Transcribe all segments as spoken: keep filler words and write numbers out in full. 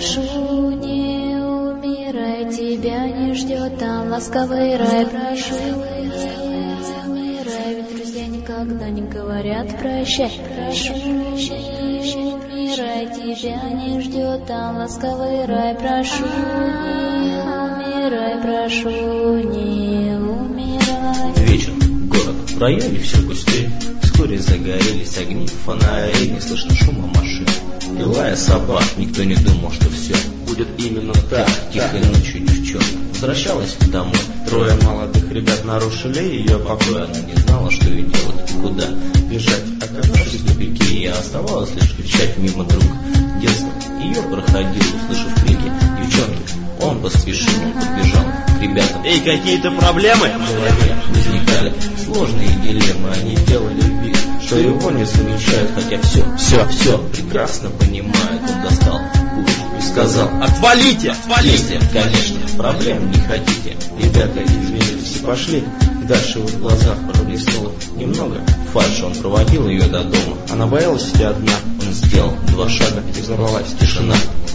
Прошу, не умирай, тебя не ждет там ласковый рай. Прошу, не умирай, ведь друзья никогда не говорят прощай. Прошу, не умирай, тебя не ждет там ласковый рай. Прошу, не умирай, прошу, не умирай. Вечер, город, в районе все пустее. Вскоре загорелись огни фонарей, не слышно шума машин и лая собак. Никто не думал, что все будет именно так. Тихой ночью девчонка возвращалась домой. Трое молодых ребят нарушили ее покой. Она не знала, что ей делать и куда бежать. Оказавшись в тупике, я оставалась лишь кричать мимо друга. Детство ее проходило, услышав крики девчонки. Он поспешил, он подбежал к ребятам. Эй, какие-то проблемы? В голове возникали сложные дилеммы. Они делали вид, что его не замечают, хотя все, все, все прекрасно понимают. Он достал пулю и сказал: отвалите, отвалите! Конечно, проблем не хотите. Ребята извинились и пошли. Дальше в их глазах проблеснуло немного фальши. Он проводил ее до дома. Она боялась идти одна. Он сделал два шага, и взорвалась тишина.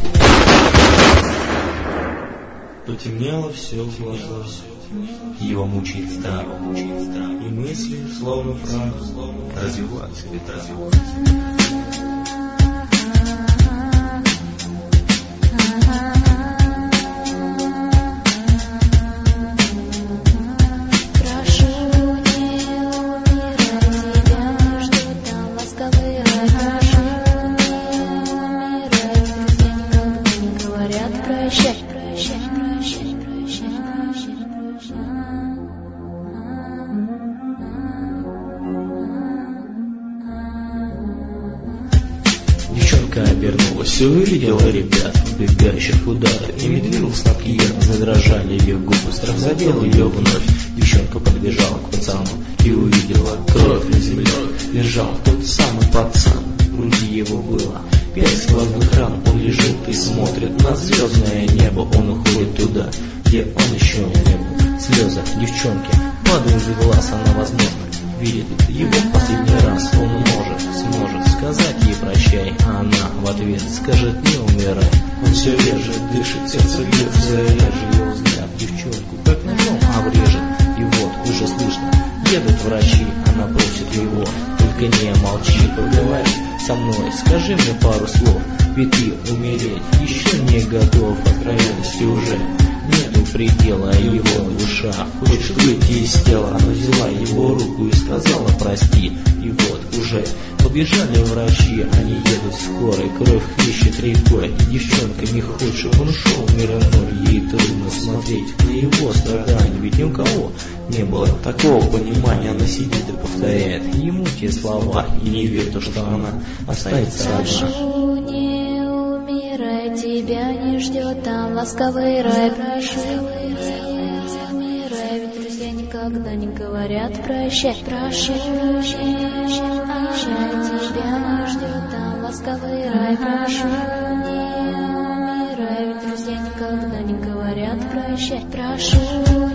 Потемнело все в глазах, его мучает страх, и мысли, словно прах, развиваются ветра. Девчонка обернулась и увидела ребят, убегающих удара, и медведь сладкий задрожали ее губы. Страх задел ее вновь. Девчонка подбежала к пацану и увидела кровь на земле. Лежал тот самый пацан, в груди его было пять сквозных ран. Он лежит и смотрит на звездное небо. Он уходит туда, где он еще не был. Слезы девчонки падают из глаз. Она, возможно, видит его в последний раз. Он может, сможет сказать ей прощай, а она в ответ скажет: не умирай. Он все реже дышит, сердце бьется реже. Его взгляд девчонку как ножом обрежет. И вот уже слышно, едут врачи. Она просит его: только не молчи, поговори со мной, скажи мне пару слов. Ведь ты умереть еще не готов. Откровенности уже нету предела. Его душа хочет выйти из тела. Она взяла его руку и сказала: прости. И вот уже побежали врачи. Они едут скорой, кровь хлещет рекой. И девчонка не хочет, чтобы он ушел в мир иной. Ей трудно смотреть на его страдания, ведь ни у кого не было такого понимания. Она сидит и повторяет ему те слова и не верит, что она останется одна. Тебя не ждет там ласковый рай. Прошу, не умирай, ведь друзья никогда не говорят прощай. Прошу, не умирай, тебя не ждет там ласковый рай. Прошу, не умирай, ведь друзья никогда не говорят прощай. Прошу.